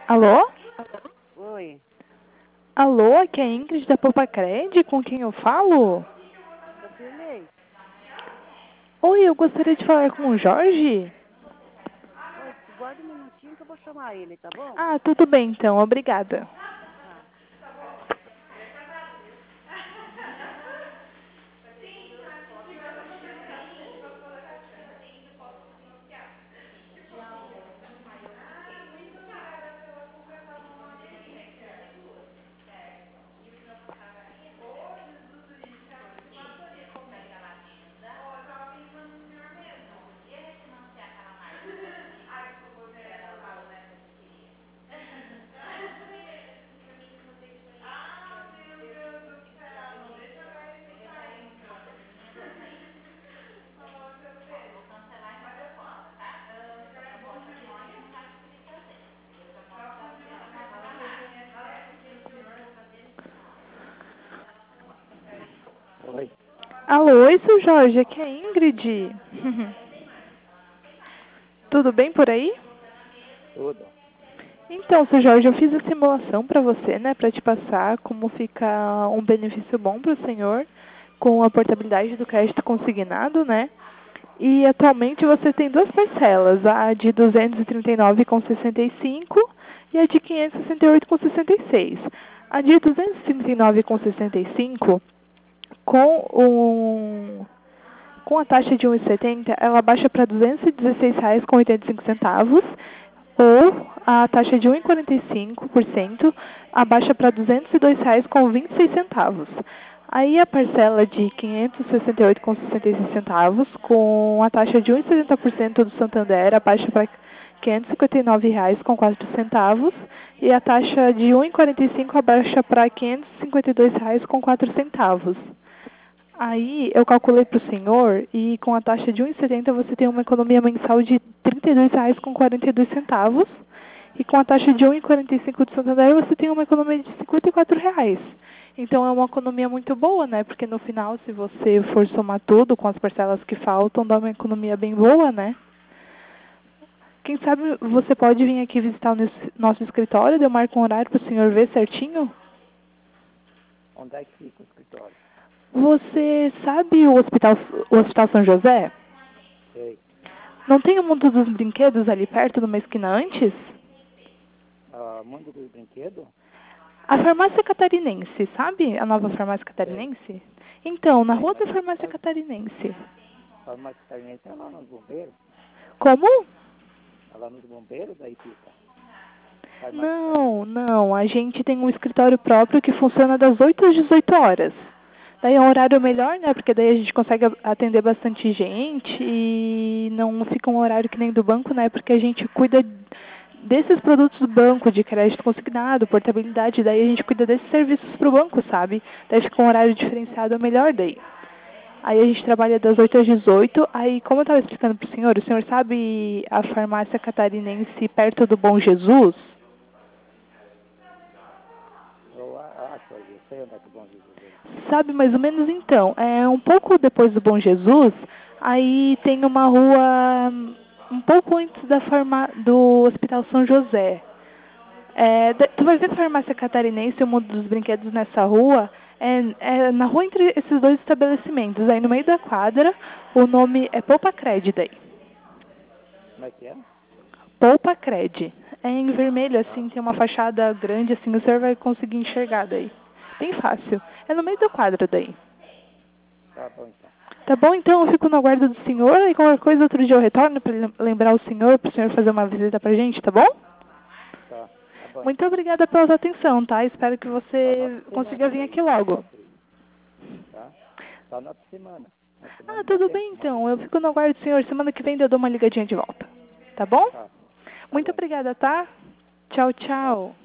Alô? Oi, Alô, aqui é a Ingrid da Popacred, com quem eu falo? Cirlei. Oi, eu gostaria de falar com o Jorge. Oi, guarda um minutinho que eu vou chamar ele, tá bom? Ah, tudo bem então, obrigada. Tá. Oi, Alô, oi, seu Jorge, aqui é a Ingrid. Tudo bem por aí? tudo. Então, seu Jorge, eu fiz a simulação para você, né, para te passar como fica um benefício bom para o senhor com a portabilidade do crédito consignado, né? E atualmente você tem duas parcelas, a de 239,65 e a de 568,66. A de 239,65 com a taxa de 1,70, ela baixa para R$ 216,85, ou a taxa de 1,45% abaixa para R$ 202,26. Aí a parcela de R$ 568,66, com a taxa de 1,70% do Santander, abaixa para R$ 559,04, e a taxa de 1,45 abaixa para R$ 552,04. Aí eu calculei para o senhor e com a taxa de 1,70 você tem uma economia mensal de R$ 32,42. E com a taxa de 1,45 do Santander você tem uma economia de R$ 54,00. Então é uma economia muito boa, né? Porque no final, se você for somar tudo com as parcelas que faltam, dá uma economia bem boa, né? Quem sabe você pode vir aqui visitar o nosso escritório, eu marco um horário para o senhor ver certinho? Onde é que fica o escritório? Você sabe o Hospital São José? Sei. Não tem o Mundo dos Brinquedos ali perto, numa esquina antes? Mundo dos Brinquedos? A farmácia catarinense, sabe? A nova farmácia Sei. catarinense? Então, na Sei, rua mas da farmácia catarinense. farmácia catarinense é lá nos bombeiros? Como? É lá nos bombeiros, daí fica. Farmácia Não, catarinense. não. A gente tem um escritório próprio que funciona das 8 às 18 horas. Daí é um horário melhor, né? Porque daí a gente consegue atender bastante gente e não fica um horário que nem do banco, né? Porque a gente cuida desses produtos do banco, de crédito consignado, portabilidade, daí a gente cuida desses serviços para o banco, sabe? Daí fica um horário diferenciado, é melhor daí. Aí a gente trabalha das 8 às 18. Aí, como eu estava explicando para o senhor sabe a farmácia catarinense perto do Bom Jesus? Acho ali, eu sei onde é que o Bom Jesus é. Sabe mais ou menos então. É um pouco depois do Bom Jesus, aí tem uma rua um pouco antes do Hospital São José. Tu vai ver a farmácia catarinense e o Mundo dos Brinquedos nessa rua, é na rua entre esses dois estabelecimentos. Aí no meio da quadra, o nome é Popacred daí. Como é que é? Popacred. É em vermelho, Ah, assim, tem uma fachada grande, assim, o senhor vai conseguir enxergar daí. Bem fácil. É no meio da quadra daí. tá bom então. Tá bom, então eu fico no aguardo do senhor e qualquer coisa outro dia eu retorno para lembrar o senhor, para o senhor fazer uma visita pra gente, tá bom? Tá bom Muito então. obrigada pela sua atenção, tá? Espero que Só na você outra consiga semana vir daí, aqui logo. posso ir, tá? Só na outra semana. Na semana Ah, não dá tudo tempo bem de uma vez. então. Eu fico no aguardo do senhor. Semana que vem eu dou uma ligadinha de volta. Tá bom? Tá, tá Muito bom então. obrigada, tá? Tchau, Tá. tchau.